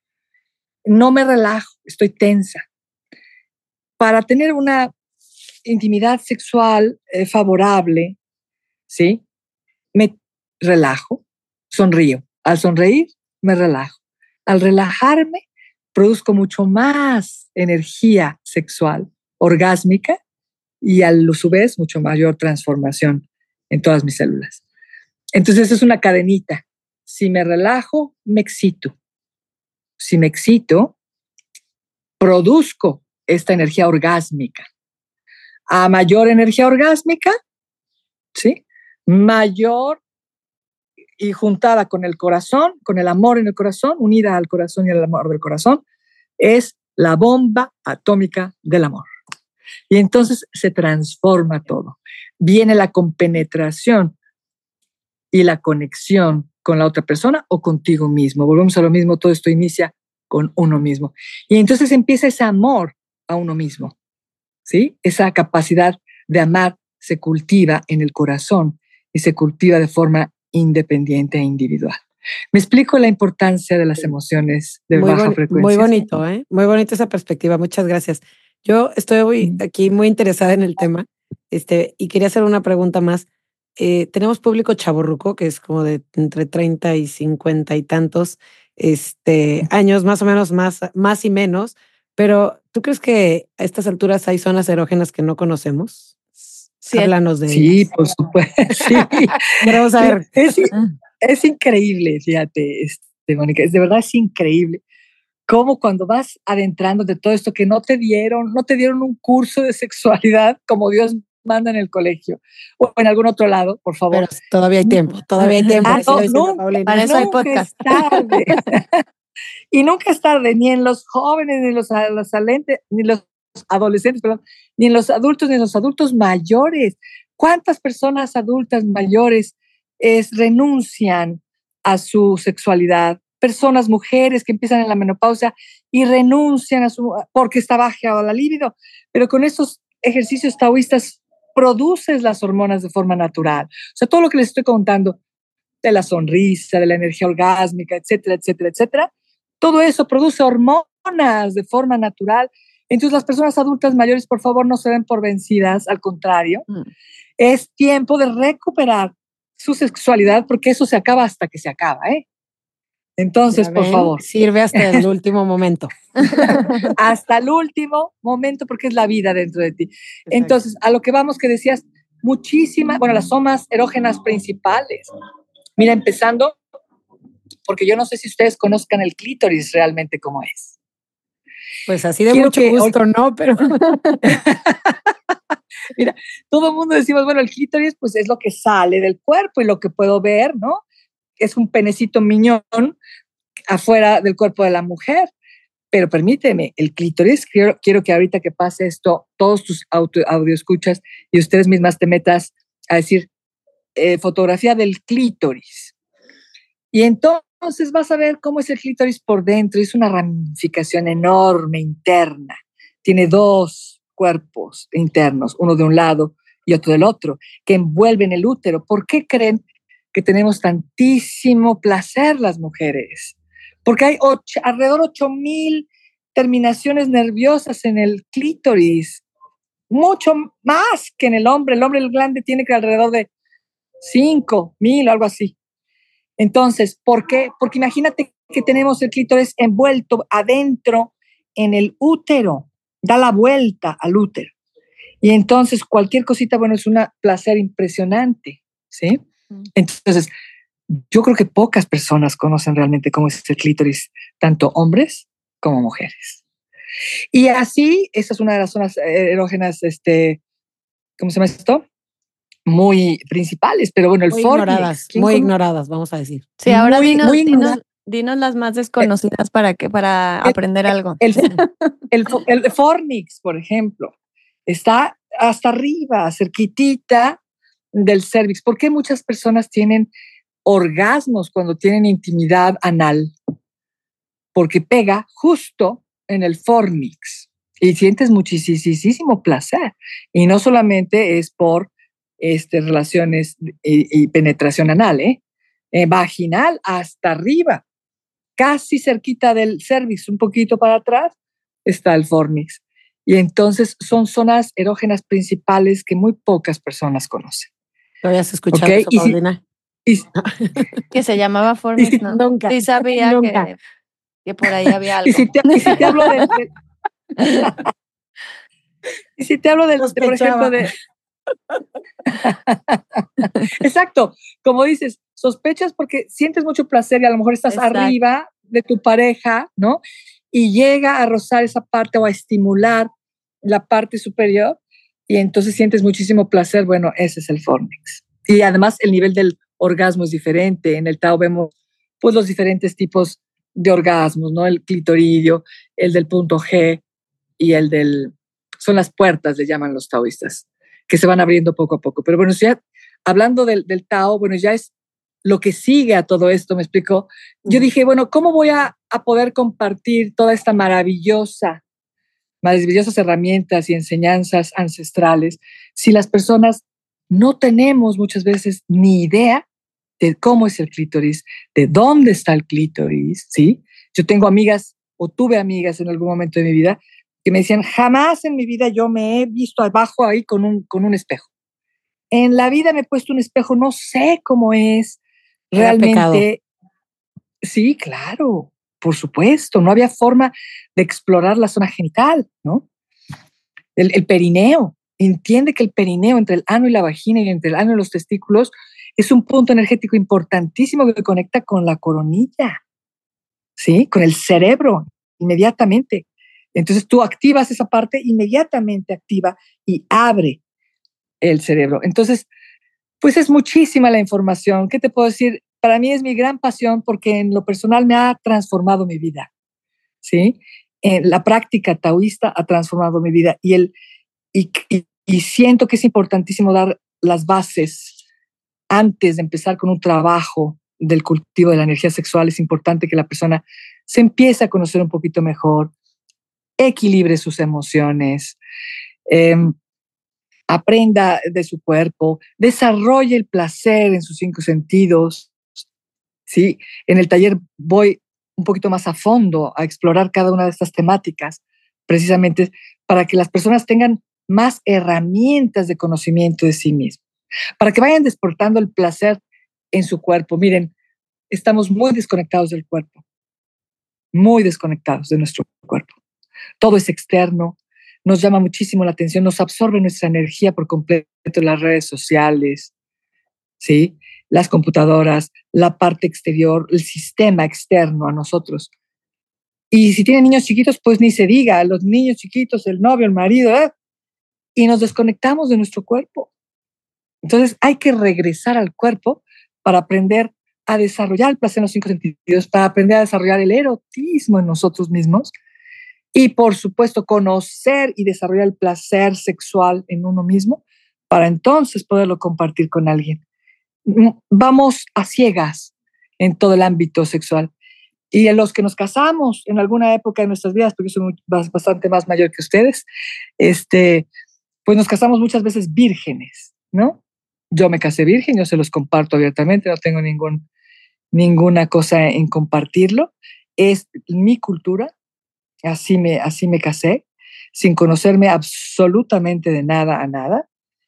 No me relajo, estoy tensa. Para tener una intimidad sexual eh, favorable, ¿sí?, me relajo, sonrío. Al sonreír, me relajo. Al relajarme, produzco mucho más energía sexual, orgásmica, y a su vez, mucho mayor transformación en todas mis células. Entonces, es una cadenita. Si me relajo, me excito. Si me excito, produzco esta energía orgásmica. A mayor energía orgásmica, ¿sí? Mayor y juntada con el corazón, con el amor en el corazón, unida al corazón y al amor del corazón, es la bomba atómica del amor. Y entonces se transforma todo. Viene la compenetración y la conexión con la otra persona o contigo mismo. Volvemos a lo mismo, todo esto inicia con uno mismo. Y entonces empieza ese amor a uno mismo, ¿sí? Esa capacidad de amar se cultiva en el corazón y se cultiva de forma independiente e individual. ¿Me explico la importancia de las emociones de muy baja boni- frecuencia? Muy bonito, ¿eh? Muy bonita esa perspectiva. Muchas gracias. Yo estoy aquí muy interesada en el tema, este, y quería hacer una pregunta más. Eh, tenemos público chavorruco, que es como de entre treinta y cincuenta y tantos este, años, más o menos, más, más y menos. Pero, ¿tú crees que a estas alturas hay zonas erógenas que no conocemos? Sí. Háblanos de Sí, ellas. por supuesto. Sí. Queremos saber. Es, es increíble, fíjate, este, Mónica, es de verdad es increíble cómo cuando vas adentrando de todo esto que no te dieron, no te dieron un curso de sexualidad como Dios manda en el colegio o en algún otro lado, por favor. Pero todavía hay tiempo, todavía hay tiempo. Ah, no, nunca, para eso hay podcast. Es tarde. Y nunca es tarde, ni en los jóvenes, ni en los adolescentes, ni los adolescentes, perdón, ni en los adultos, ni en los adultos mayores. ¿Cuántas personas adultas mayores es, renuncian a su sexualidad? Personas, mujeres que empiezan en la menopausia y renuncian a su, porque está baja la libido. Pero con estos ejercicios taoístas produces las hormonas de forma natural. O sea, todo lo que les estoy contando de la sonrisa, de la energía orgásmica, etcétera, etcétera, etcétera, todo eso produce hormonas de forma natural. Entonces las personas adultas mayores, por favor, no se den por vencidas, al contrario. Mm. Es tiempo de recuperar su sexualidad porque eso se acaba hasta que se acaba, ¿eh? Entonces, por favor. Sirve hasta el último momento. Hasta el último momento porque es la vida dentro de ti. Exacto. Entonces, a lo que vamos que decías, muchísimas, bueno, las zonas erógenas principales. Mira, empezando, porque yo no sé si ustedes conozcan el clítoris realmente cómo es. Pues así de Quiero mucho que, gusto, hoy... ¿no? Pero... Mira, todo el mundo decimos, bueno, el clítoris pues es lo que sale del cuerpo y lo que puedo ver, ¿no? Es un penecito miñón afuera del cuerpo de la mujer. Pero permíteme, el clítoris, quiero, quiero que ahorita que pase esto, todos tus audio, audio escuchas y ustedes mismas te metas a decir eh, fotografía del clítoris. Y entonces vas a ver cómo es el clítoris por dentro. Es una ramificación enorme interna. Tiene dos cuerpos internos, uno de un lado y otro del otro, que envuelven el útero. ¿Por qué creen que tenemos tantísimo placer las mujeres? Porque hay ocho, alrededor de ocho mil terminaciones nerviosas en el clítoris. Mucho más que en el hombre. El hombre, el glande, tiene que alrededor de cinco mil o algo así. Entonces, ¿por qué? Porque imagínate que tenemos el clítoris envuelto adentro en el útero. Da la vuelta al útero. Y entonces cualquier cosita, bueno, es un placer impresionante, ¿sí? Entonces, yo creo que pocas personas conocen realmente cómo es el clítoris, tanto hombres como mujeres. Y así, esa es una de las zonas erógenas, este, ¿cómo se llama esto? Muy principales, pero bueno, el muy fornix. Ignoradas, muy conoce? ignoradas, vamos a decir. Sí, ahora muy, dinos, muy dinos, dinos las más desconocidas para, que, para el, aprender algo. El, el, el, el fornix, por ejemplo, está hasta arriba, cerquitita del cervix. ¿Por qué muchas personas tienen orgasmos cuando tienen intimidad anal? Porque pega justo en el fornix y sientes muchísimo placer. Y no solamente es por este, relaciones y, y penetración anal, ¿eh? Eh, vaginal hasta arriba, casi cerquita del cervix, un poquito para atrás, está el fornix. Y entonces son zonas erógenas principales que muy pocas personas conocen. ¿Lo habías escuchado, okay. eso, Paulina? Y si, que se llamaba fornix, si, ¿no? Nunca. Sí sabía nunca. Que, que por ahí había algo. Y si te, y si te hablo de... de y si te hablo de, de por ejemplo, de... Exacto, como dices, sospechas porque sientes mucho placer y a lo mejor estás Exacto. arriba de tu pareja, ¿no? Y llega a rozar esa parte o a estimular la parte superior, y entonces sientes muchísimo placer. Bueno, ese es el Fornix. Y además el nivel del orgasmo es diferente. En el Tao vemos pues los diferentes tipos de orgasmos, ¿no? El clitoridio, el del punto G y el del... Son las puertas, le llaman los taoístas, que se van abriendo poco a poco. Pero bueno, ya hablando del, del Tao, bueno, ya es lo que sigue a todo esto, ¿me explico? Yo dije, bueno, ¿cómo voy a, a poder compartir toda esta maravillosa maravillosas herramientas y enseñanzas ancestrales si las personas no tenemos muchas veces ni idea de cómo es el clítoris, de dónde está el clítoris, ¿sí? Yo tengo amigas o tuve amigas en algún momento de mi vida que me decían, jamás en mi vida yo me he visto abajo ahí con un, con un espejo. En la vida me he puesto un espejo, no sé cómo es realmente. Sí, claro. Por supuesto, no había forma de explorar la zona genital, ¿no? El, el perineo. Entiende que el perineo entre el ano y la vagina y entre el ano y los testículos es un punto energético importantísimo que conecta con la coronilla, ¿sí? Con el cerebro, inmediatamente. Entonces tú activas esa parte, inmediatamente activa y abre el cerebro. Entonces, pues es muchísima la información. ¿Qué te puedo decir? Para mí es mi gran pasión porque en lo personal me ha transformado mi vida, ¿sí? Eh, la práctica taoísta ha transformado mi vida y, el, y, y, y siento que es importantísimo dar las bases antes de empezar con un trabajo del cultivo de la energía sexual. Es importante que la persona se empiece a conocer un poquito mejor, equilibre sus emociones, eh, aprenda de su cuerpo, desarrolle el placer en sus cinco sentidos, ¿sí? En el taller voy un poquito más a fondo a explorar cada una de estas temáticas, precisamente para que las personas tengan más herramientas de conocimiento de sí mismos, para que vayan despertando el placer en su cuerpo. Miren, estamos muy desconectados del cuerpo, muy desconectados de nuestro cuerpo. Todo es externo, nos llama muchísimo la atención, nos absorbe nuestra energía por completo, las redes sociales, ¿sí? Las computadoras, la parte exterior, el sistema externo a nosotros. Y si tienen niños chiquitos, pues ni se diga, los niños chiquitos, el novio, el marido, ¿eh? Y nos desconectamos de nuestro cuerpo. Entonces hay que regresar al cuerpo para aprender a desarrollar el placer en los cinco sentidos, para aprender a desarrollar el erotismo en nosotros mismos y, por supuesto, conocer y desarrollar el placer sexual en uno mismo para entonces poderlo compartir con alguien. Vamos a ciegas en todo el ámbito sexual. Y en los que nos casamos en alguna época de nuestras vidas, porque soy bastante más mayor que ustedes, este, pues nos casamos muchas veces vírgenes, ¿no? Yo me casé virgen, yo se los comparto abiertamente, no tengo ningún, ninguna cosa en compartirlo. Es mi cultura, así me, así me casé, sin conocerme absolutamente de nada a nada.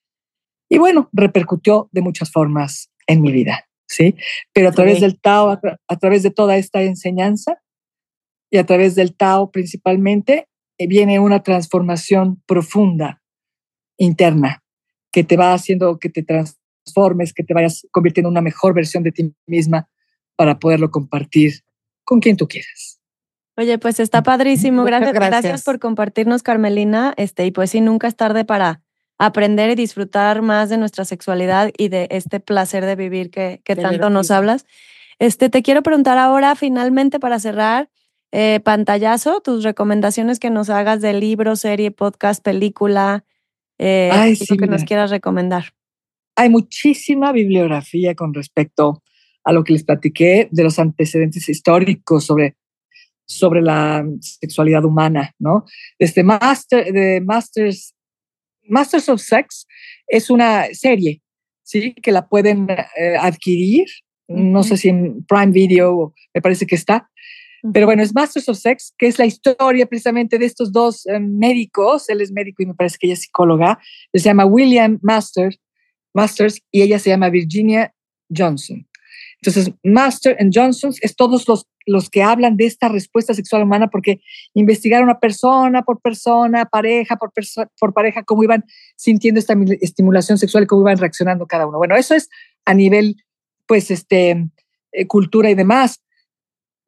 Y bueno, repercutió de muchas formas en mi vida, ¿sí? Pero a través sí. del Tao, a, tra- a través de toda esta enseñanza y a través del Tao principalmente, eh, viene una transformación profunda, interna, que te va haciendo que te transformes, que te vayas convirtiendo en una mejor versión de ti misma para poderlo compartir con quien tú quieras. Oye, pues está padrísimo. Gracias, gracias. gracias por compartirnos, Carmelina. Este, y pues sí, nunca es tarde para aprender y disfrutar más de nuestra sexualidad y de este placer de vivir que, que tanto nos hablas. Este, te quiero preguntar ahora, finalmente, para cerrar, eh, pantallazo, tus recomendaciones que nos hagas de libro, serie, podcast, película, eh, Ay, sí, que mira. nos quieras recomendar. Hay muchísima bibliografía con respecto a lo que les platiqué de los antecedentes históricos sobre, sobre la sexualidad humana, ¿no? Desde Master, de Masters, Masters of Sex es una serie, ¿sí? Que la pueden eh, adquirir, uh-huh. No sé si en Prime Video, me parece que está, uh-huh. Pero bueno, es Masters of Sex, que es la historia precisamente de estos dos eh, médicos. Él es médico y me parece que ella es psicóloga. Él se llama William Masters, Masters y ella se llama Virginia Johnson. Entonces, Master and Johnson es todos los, los que hablan de esta respuesta sexual humana porque investigaron a persona por persona, pareja por, perso- por pareja, cómo iban sintiendo esta estimulación sexual y cómo iban reaccionando cada uno. Bueno, eso es a nivel, pues, este, eh, cultura y demás.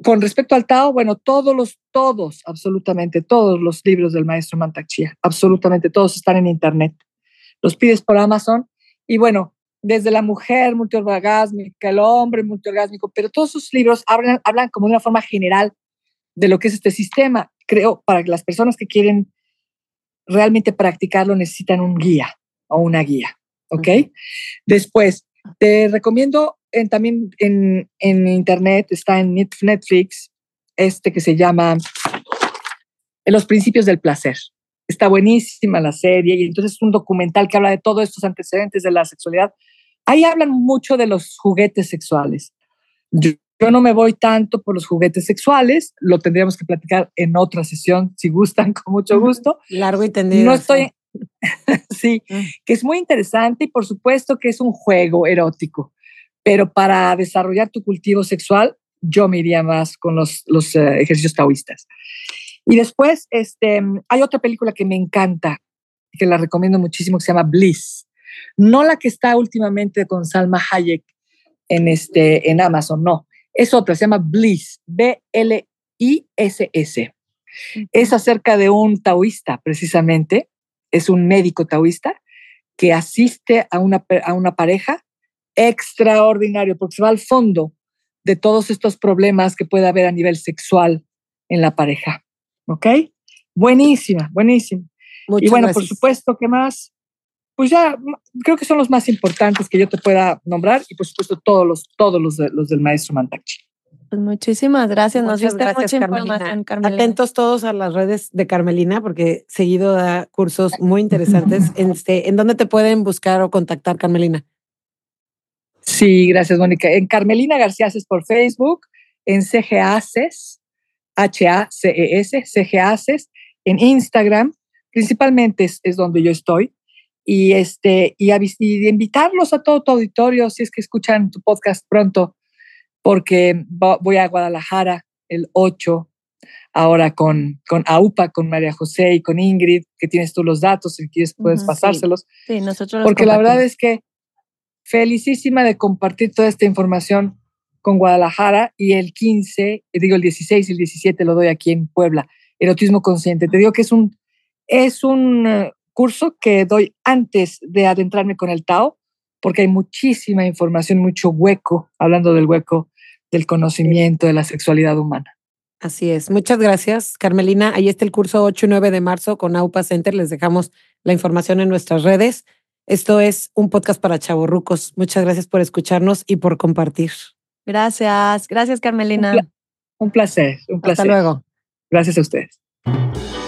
con respecto al Tao, bueno, todos los, todos, absolutamente todos los libros del maestro Mantak Chia, absolutamente todos están en internet. Los pides por Amazon y bueno, desde la mujer multiorgásmica, el hombre multiorgásmico, pero todos sus libros hablan, hablan como de una forma general de lo que es este sistema. Creo, para que las personas que quieren realmente practicarlo necesitan un guía o una guía, ¿ok? Uh-huh. Después, te recomiendo en, también en, en internet, está en Netflix, este que se llama Los Principios del Placer. Está buenísima la serie y entonces es un documental que habla de todos estos antecedentes de la sexualidad. Ahí hablan mucho de los juguetes sexuales. Yo, yo no me voy tanto por los juguetes sexuales, lo tendríamos que platicar en otra sesión, si gustan, con mucho gusto. Largo y tendido. No estoy... sí, que es muy interesante y por supuesto que es un juego erótico, pero para desarrollar tu cultivo sexual, yo me iría más con los, los uh, ejercicios taoístas. Y después este, hay otra película que me encanta, que la recomiendo muchísimo, que se llama Bliss. No la que está últimamente con Salma Hayek en, este, en Amazon, no. Es otra, se llama Bliss, B L I S S. Uh-huh. Es acerca de un taoísta, precisamente. Es un médico taoísta que asiste a una, a una pareja extraordinario, porque se va al fondo de todos estos problemas que puede haber a nivel sexual en la pareja. ¿Ok? Buenísima, buenísima. Muchas y bueno, gracias. Por supuesto, ¿qué más? Pues ya creo que son los más importantes que yo te pueda nombrar y por supuesto todos los, todos los, de, los del maestro Mantak Chia. Pues muchísimas gracias. Nos Muchas diste gracias, mucha Carmelina. información, Carmelina. Atentos todos a las redes de Carmelina porque seguido da cursos muy interesantes. Este, ¿en dónde te pueden buscar o contactar, Carmelina? Sí, gracias, Mónica. En Carmelina García Haces por Facebook, en C G Haces, H A C E S, C G Haces, en Instagram, principalmente es, es donde yo estoy. Y, este, y, avis- y invitarlos a todo tu auditorio, si es que escuchan tu podcast pronto, porque voy a Guadalajara el ocho, ahora con, con AUPA, con María José y con Ingrid, que tienes tú los datos, si quieres puedes uh-huh, pasárselos. Sí, sí, nosotros los porque la verdad es que felicísima de compartir toda esta información con Guadalajara y el quince, digo el dieciséis y el diecisiete lo doy aquí en Puebla, Erotismo Consciente. Te digo que es un, es un uh, curso que doy antes de adentrarme con el Tao, porque hay muchísima información, mucho hueco, hablando del hueco del conocimiento de la sexualidad humana. Así es. Muchas gracias, Carmelina. Ahí está el curso ocho y nueve de marzo con AUPA Center. Les dejamos la información en nuestras redes. Esto es un podcast para chavorrucos. Muchas gracias por escucharnos y por compartir. Gracias. Gracias, Carmelina. Un, pla- un placer, un placer. Hasta luego. Gracias a ustedes.